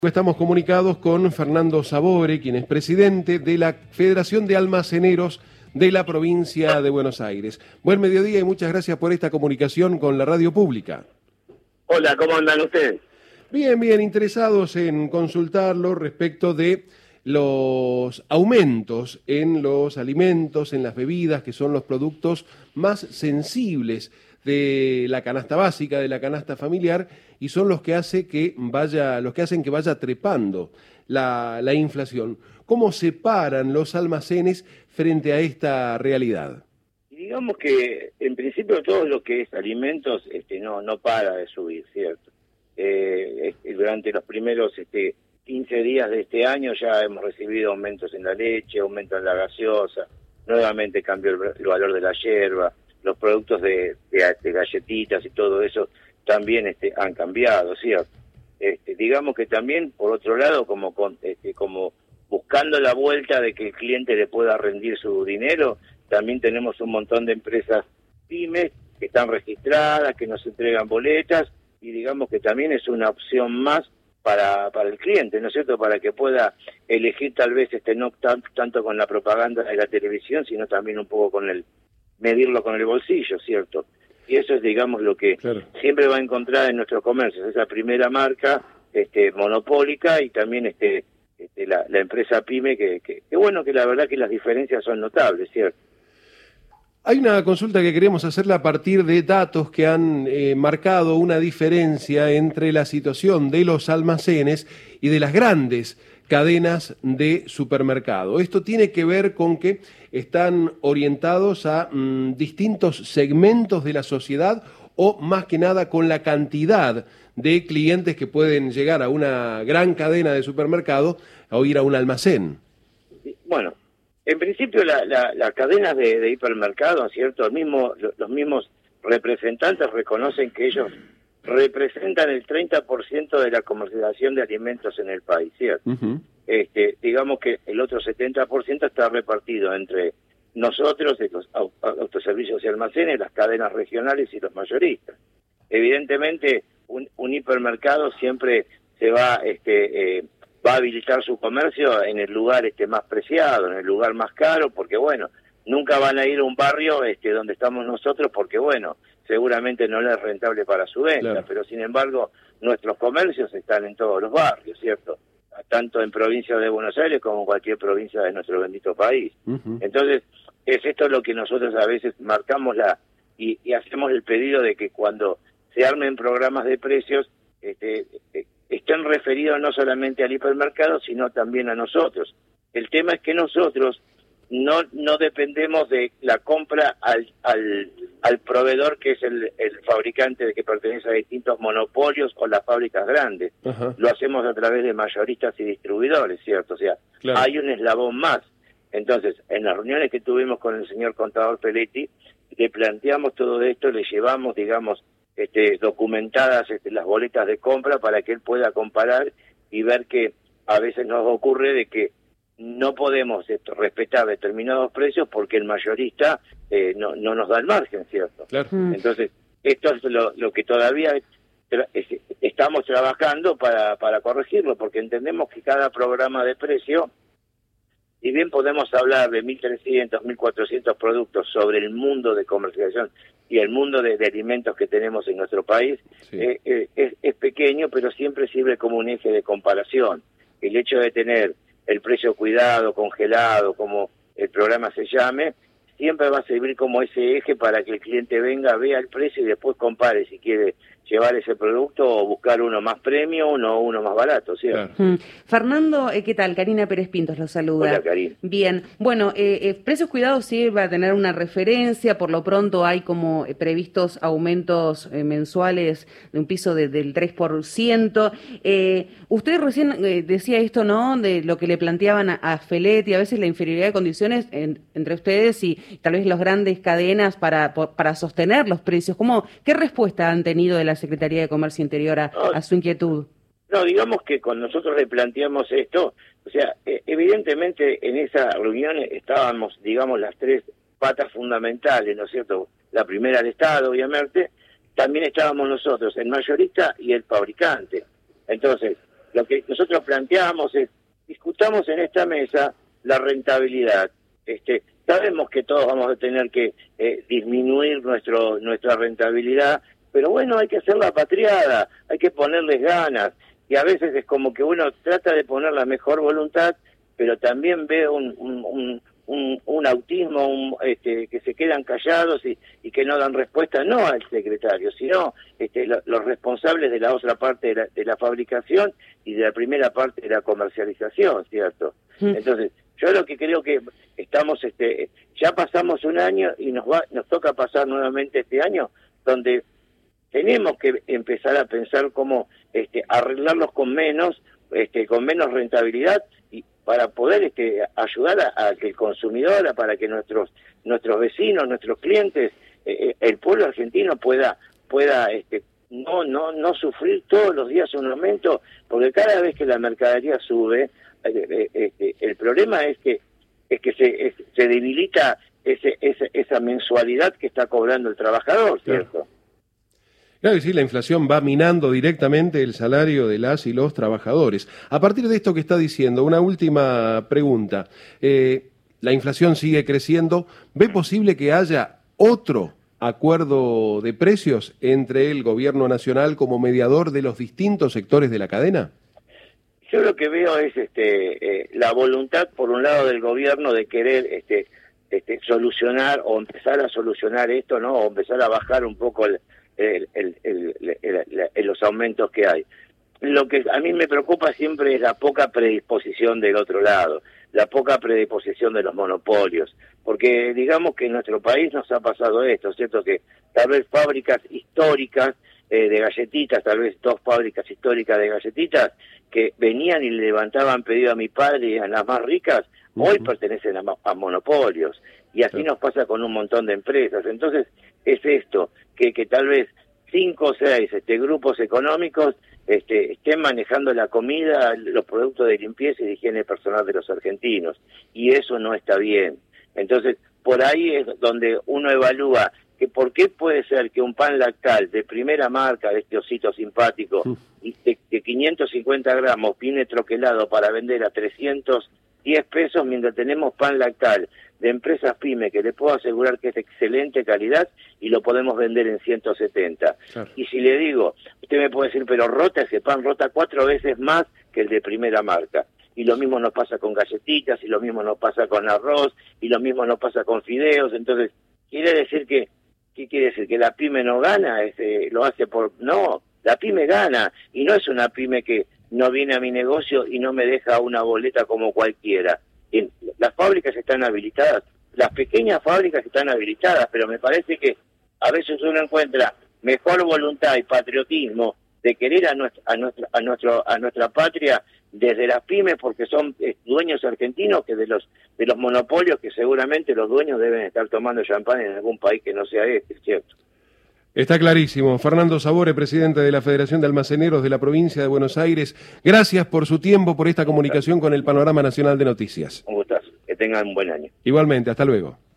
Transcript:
Estamos comunicados con Fernando Sabore, quien es presidente de la Federación de Almaceneros de la provincia de Buenos Aires. Buen mediodía y muchas gracias por esta comunicación con la radio pública. Hola, ¿cómo andan ustedes? Bien, interesados en consultarlo respecto de los aumentos en los alimentos, en las bebidas, que son los productos más sensibles de la canasta básica, de la canasta familiar, y son los que hacen que vaya trepando la inflación. ¿Cómo se paran los almacenes frente a esta realidad? Digamos que en principio todo lo que es alimentos no para de subir, ¿cierto? Durante los primeros 15 días de este año ya hemos recibido aumentos en la leche, aumentos en la gaseosa, nuevamente cambió el valor de la yerba, los productos de galletitas y todo eso también han cambiado, ¿cierto? Digamos que también, por otro lado, como buscando la vuelta de que el cliente le pueda rendir su dinero, también tenemos un montón de empresas pymes que están registradas, que nos entregan boletas, y digamos que también es una opción más para el cliente, ¿no es cierto?, para que pueda elegir tal vez no tanto con la propaganda de la televisión, sino también un poco con medirlo con el bolsillo, ¿cierto? Y eso es, digamos, lo que siempre va a encontrar en nuestros comercios, esa primera marca monopólica, y también la empresa pyme que bueno, que la verdad que las diferencias son notables, ¿cierto? Hay una consulta que queremos hacerla a partir de datos que han marcado una diferencia entre la situación de los almacenes y de las grandes cadenas de supermercado. Esto tiene que ver con que están orientados a distintos segmentos de la sociedad, o más que nada con la cantidad de clientes que pueden llegar a una gran cadena de supermercado o ir a un almacén. Bueno, en principio las cadenas de hipermercados, ¿cierto? Los mismos representantes reconocen que ellos representan el 30% de la comercialización de alimentos en el país, ¿cierto? Uh-huh. Digamos que el otro 70% está repartido entre nosotros, los autoservicios y almacenes, las cadenas regionales y los mayoristas. Evidentemente, un hipermercado siempre se va a habilitar su comercio en el lugar más preciado, en el lugar más caro, porque bueno, nunca van a ir a un barrio donde estamos nosotros, porque bueno, seguramente no les es rentable para su venta, claro. Pero sin embargo, nuestros comercios están en todos los barrios, ¿cierto? Tanto en provincia de Buenos Aires como en cualquier provincia de nuestro bendito país. Uh-huh. Entonces, es esto lo que nosotros a veces marcamos y hacemos el pedido de que cuando se armen programas de precios, estén referidos no solamente al hipermercado, sino también a nosotros. El tema es que nosotros no dependemos de la compra al proveedor, que es el fabricante que pertenece a distintos monopolios o las fábricas grandes. Uh-huh. Lo hacemos a través de mayoristas y distribuidores, ¿cierto? O sea, claro, hay un eslabón más. Entonces, en las reuniones que tuvimos con el señor contador Peletti, le planteamos todo esto, le llevamos, digamos, documentadas las boletas de compra para que él pueda comparar y ver que a veces nos ocurre de que no podemos respetar determinados precios porque el mayorista no nos da el margen, ¿cierto? Claro. Entonces, esto es lo que todavía estamos trabajando para corregirlo, porque entendemos que cada programa de precio, si bien podemos hablar de 1.300, 1.400 productos sobre el mundo de comercialización y el mundo de alimentos que tenemos en nuestro país, sí, es pequeño, pero siempre sirve como un eje de comparación. El hecho de tener el precio cuidado, congelado, como el programa se llame, siempre va a servir como ese eje para que el cliente venga, vea el precio y después compare si quiere llevar ese producto o buscar uno más premium o uno más barato, ¿cierto? Claro. Fernando, ¿qué tal? Karina Pérez Pintos lo saluda. Hola, Karina. Bien, bueno, Precios Cuidados sí va a tener una referencia, por lo pronto hay como previstos aumentos mensuales de un piso del 3%. Usted recién decía esto, ¿no?, de lo que le planteaban a Feletti, a veces la inferioridad de condiciones entre ustedes y tal vez las grandes cadenas para sostener los precios. ¿Qué respuesta han tenido de la Secretaría de Comercio Interior a su inquietud? No, digamos que cuando nosotros le planteamos esto, o sea, evidentemente en esa reunión estábamos, digamos, las tres patas fundamentales, ¿no es cierto? La primera, el Estado, obviamente, también estábamos nosotros, el mayorista y el fabricante. Entonces, Lo que nosotros planteamos es, discutamos en esta mesa la rentabilidad. Sabemos que todos vamos a tener que disminuir nuestra rentabilidad, pero bueno, hay que hacerla patriada, hay que ponerles ganas, y a veces es como que uno trata de poner la mejor voluntad, pero también ve un autismo, que se quedan callados y que no dan respuesta no al secretario, sino los responsables de la otra parte de la fabricación y de la primera parte de la comercialización, ¿cierto? Entonces, yo lo que creo que estamos, ya pasamos un año y nos toca pasar nuevamente este año, donde tenemos que empezar a pensar cómo arreglarlos con menos rentabilidad, y para poder ayudar a que el consumidor, para que nuestros vecinos, nuestros clientes, el pueblo argentino pueda no sufrir todos los días un aumento, porque cada vez que la mercadería sube, el problema es que se debilita esa mensualidad que está cobrando el trabajador, ¿cierto? Claro que sí, la inflación va minando directamente el salario de las y los trabajadores. A partir de esto que está diciendo, una última pregunta. La inflación sigue creciendo. ¿Ve posible que haya otro acuerdo de precios entre el gobierno nacional como mediador de los distintos sectores de la cadena? Yo lo que veo es la voluntad, por un lado, del gobierno de querer solucionar o empezar a solucionar esto, ¿no? O empezar a bajar un poco los aumentos que hay. Lo que a mí me preocupa siempre es la poca predisposición del otro lado, la poca predisposición de los monopolios, porque digamos que en nuestro país nos ha pasado esto, ¿cierto? Que tal vez fábricas históricas de galletitas, tal vez 2 fábricas históricas de galletitas, que venían y le levantaban pedido a mi padre y a las más ricas, hoy pertenecen a monopolios, y así nos pasa con un montón de empresas. Entonces es esto, que tal vez 5 o 6 grupos económicos estén manejando la comida, los productos de limpieza y de higiene personal de los argentinos, y eso no está bien. Entonces, por ahí es donde uno evalúa que por qué puede ser que un pan lactal de primera marca, de este osito simpático, de 550 gramos, viene troquelado para vender a 310 pesos, mientras tenemos pan lactal de empresas pyme que le puedo asegurar que es de excelente calidad y lo podemos vender en 170. Claro. Y si le digo, usted me puede decir, pero ese pan rota 4 veces más que el de primera marca. Y lo mismo nos pasa con galletitas, y lo mismo nos pasa con arroz, y lo mismo nos pasa con fideos. Entonces, quiere decir que, ¿qué quiere decir? ¿Que la pyme no gana? ¿Lo hace por...? No, la pyme gana, y no es una pyme que no viene a mi negocio y no me deja una boleta como cualquiera. Las fábricas están habilitadas, las pequeñas fábricas están habilitadas, pero me parece que a veces uno encuentra mejor voluntad y patriotismo de querer a nuestra patria desde las pymes, porque son dueños argentinos, que de los monopolios, que seguramente los dueños deben estar tomando champán en algún país que no sea ¿cierto? Está clarísimo. Fernando Sabore, presidente de la Federación de Almaceneros de la provincia de Buenos Aires, gracias por su tiempo, por esta comunicación con el Panorama Nacional de Noticias. Un gustazo. Que tengan un buen año. Igualmente, hasta luego.